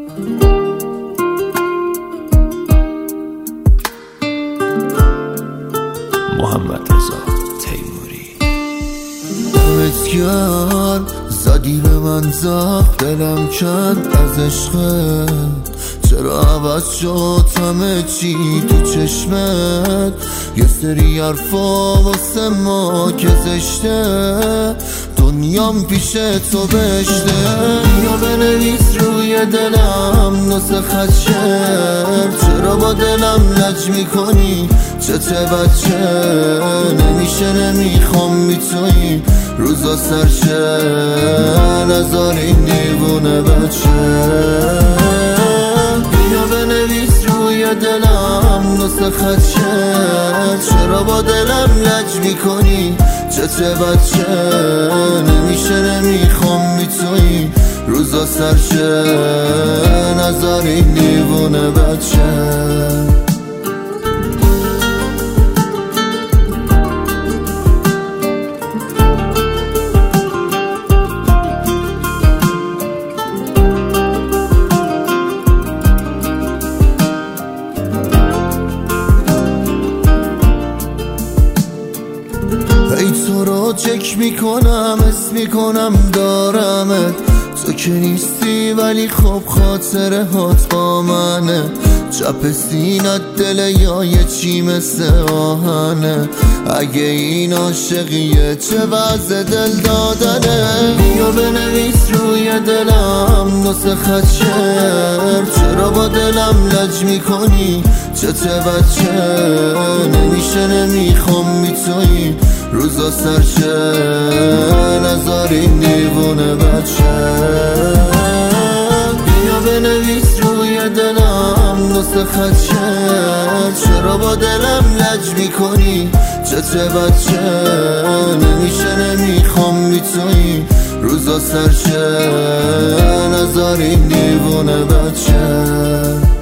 محمد رضا تیموری. دمت گرم زدی به من زخم، دلم کند از عشقت. چرا عوض شد همه چی تو چشمت؟ یه سری حرفا واسه ما که زشته، دنیام پیش تو بشته. یا بنویس روی دلم نسخه خط شعر، چرا با دلم لج میکنی چته بچه؟ نمیشه نمیخوام بی تویی روزا سرشه، نزار این دیوونه بچه. بیا بنویس روی دلم نسخه خط شعر، چرا با دلم لج میکنی چته بچه؟ نمیشه نمیخوام بی تویی روزا سرشه، نزار این دیوونه بچه. تو رو چک میکنم، حس میکنم دارمت. تو که نیستی ولی خب خاطره هات با منه. چپ سینت دل یا یه چی مثل آهنه. اگه این عاشقیه چه وضع دل دادنه؟ بیا بنویس روی دلم نسخه خط شعر، چرا با دلم لج میکنی چته بچه؟ نمیشه نمیخوام بی تویی روزا سرشه، نزار این دیوونه بچه. بیا بنویس روی دلم نسخه خط شعر، چرا با دلم لج میکنی چته بچه؟ نمیشه نمیخوام بی تویی روزا سرشه، نزار این دیوونه بچه.